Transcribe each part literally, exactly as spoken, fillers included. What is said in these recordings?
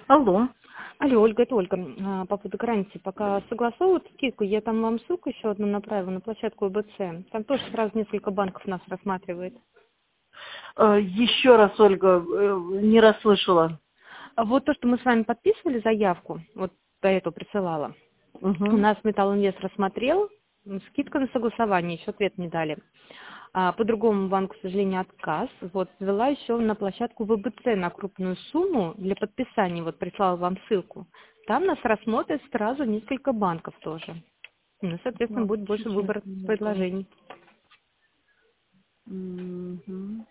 Алло. Алло, Ольга, это Ольга. А, По поводу гарантии. Пока согласовывают скидку, я там вам ссылку еще одну направила на площадку ВБЦ. Там тоже сразу несколько банков нас рассматривает. Э, Еще раз, Ольга, э, не расслышала. А вот то, что мы с вами подписывали заявку, вот до этого присылала, у Угу. нас Металлинвест рассмотрел, м, скидка на согласование, еще ответ не дали. А по другому банку, к сожалению, отказ. Вот ввела еще на площадку ВБЦ на крупную сумму для подписания, вот прислала вам ссылку. Там нас рассмотрят сразу несколько банков тоже. Ну, соответственно, Так, будет больше сейчас выбор минуту. предложений. Мгм.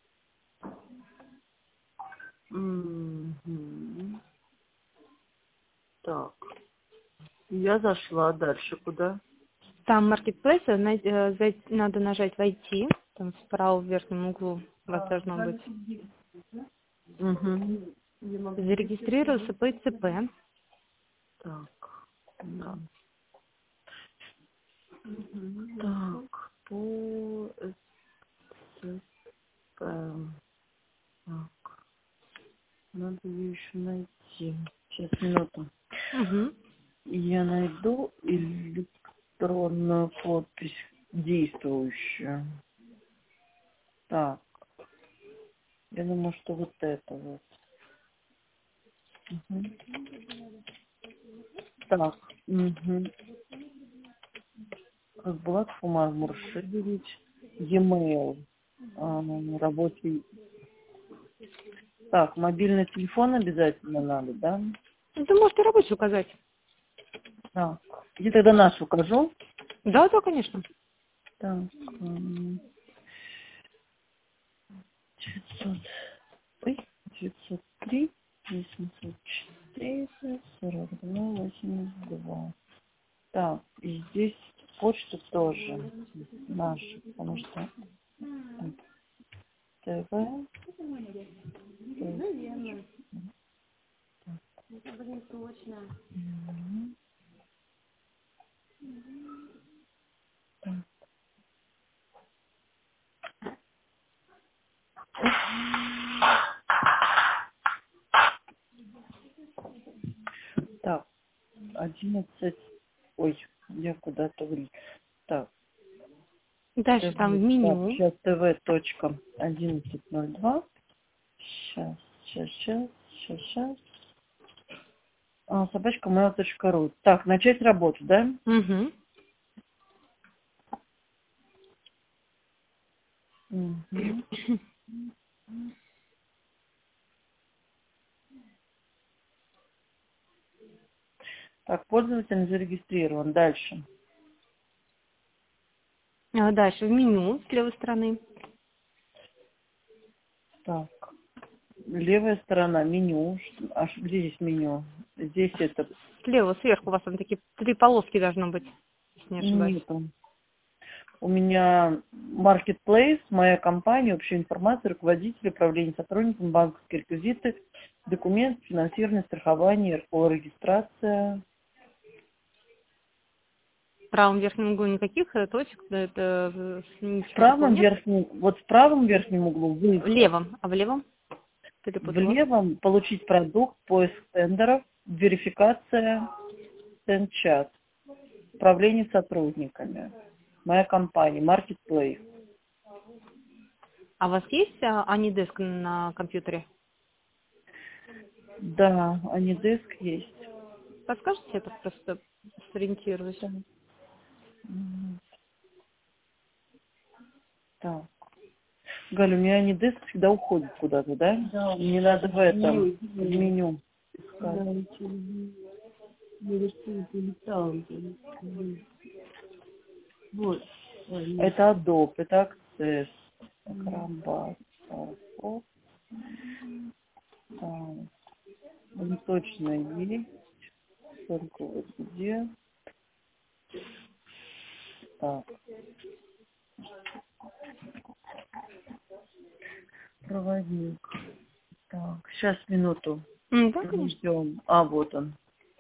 Мгм. Так, я зашла. Дальше куда? Там маркетплейс, э, най- э, зай- надо нажать «Войти», там справа в верхнем углу у вас должно быть. Угу. Зарегистрироваться по ИЦП. Так, да. Так, по СЦП. Так, надо ее еще найти. Сейчас, минуту. Угу. Я найду электронную подпись действующую. Так, я думаю, что вот это вот. Мгм. Так, угу. Как Булат Фумар Муршидович, e-mail, а, рабочий. Так, мобильный телефон обязательно надо, да? Вы можете рабочий указать. Так, где тогда наш укажу? Да, да, конечно. Так, м, девятьсот, ой, девятьсот три, восемьсот четыре, сорок два, восемьдесят два. Так, и здесь почта тоже наша, потому что ТВ. Мгм. Так, одиннадцать, ой, я куда-то влез. Так, Дальше там ТВ, в так, меню. сейчас ТВ точка одиннадцать ноль два. Сейчас, сейчас, сейчас, сейчас, сейчас. А, собачка mail.ru. Так, начать работу, да? Угу. Мгм. Так, пользователь зарегистрирован. Дальше. А дальше в меню с левой стороны. Так, левая сторона, меню. Ш- А ш- где здесь меню? Здесь это Слева, сверху у вас там такие три полоски должно быть, если не ошибаюсь. нету. У меня Marketplace, моя компания, общая информация, руководитель, управление сотрудниками, банковские реквизиты, документ, финансирование, страхование, РФО, регистрация. В правом верхнем углу никаких э, точек, да, это э, В ничего такого правом нет. верхнем, вот в правом верхнем углу В вызов. левом, а в левом? В Перепутала. левом получить продукт, поиск тендеров, верификация, тендчат, управление сотрудниками. Моя компания, Marketplace. А у вас есть а, Анидеск на компьютере? Да, Анидеск есть. Подскажете, я так просто сориентируюсь. Так. М, так. Галя, у меня Анидеск всегда уходит куда-то, да? Да, Мне надо в этом, меню, в меню да, искать. или там, или- вот, ой, нет. Это Adobe, это Access, Acrobat, Firefox. Так, он точно есть, только вот где. Так, проводник. Так, сейчас минуту. М, да, конечно. Ждем. А, вот он.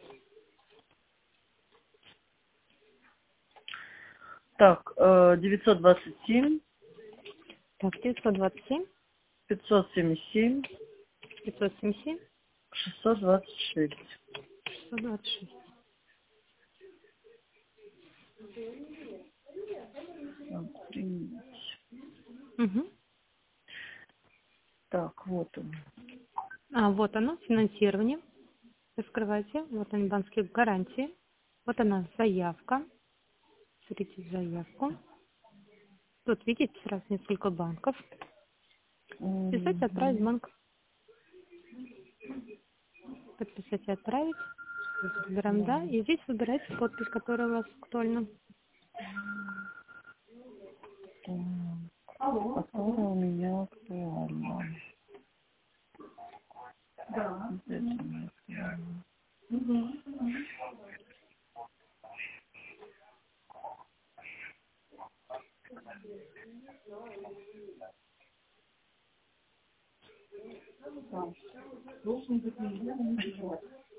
Так, э, девятьсот двадцать семь, Так, девятьсот двадцать семь, пятьсот семьдесят семь, пятьсот семьдесят семь, шестьсот двадцать шесть. шестьсот двадцать шесть. Угу. Так, вот он. А, вот оно, финансирование. Раскрывайте. Вот они, банковские гарантии. Вот она, заявка. Смотрите заявку. Тут видите сразу несколько банков. Подписать и отправить в банк. Подписать и отправить. Выбираем «да». И здесь выбирайте подпись, которая у вас актуальна. Которая у меня актуальна. Да. Должен быть нельзя.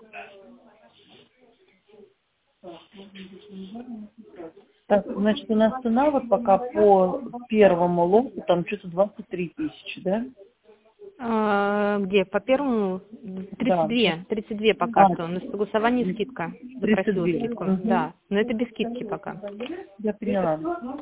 Так, значит, у нас цена вот пока по первому лоту, там что-то двадцать три тысячи, да? А, где? По первому тридцать две. Да. тридцать две пока А, что. На согласовании скидка. Запросила тридцать две. скидку. Угу. Да. Но это без скидки пока. Я поняла.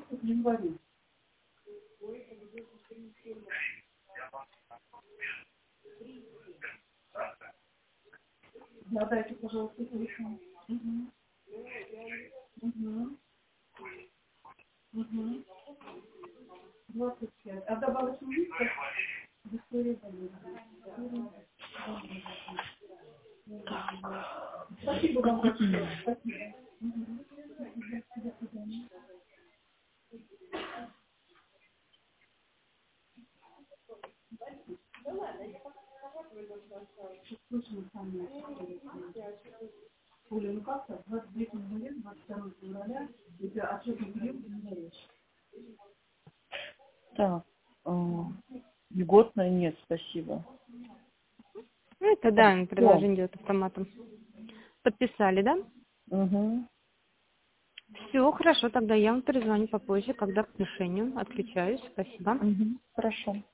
Да, дайте, пожалуйста, телефон. Угу. Угу. Угу. двадцать пять. А добавочный лист? Виктория Валерьевна. Спасибо вам большое. Спасибо. До свидания. Слышим сами. Оля, ну как так? двадцать третьего января, двадцать второго февраля, это отчетный период не даешь. Так, э, льготная нет, спасибо. Ну, это да, приложение идет автоматом. Подписали, да? Угу. Все, хорошо, тогда я вам перезвоню попозже, когда к решению. Отключаюсь. Спасибо. Угу. Хорошо.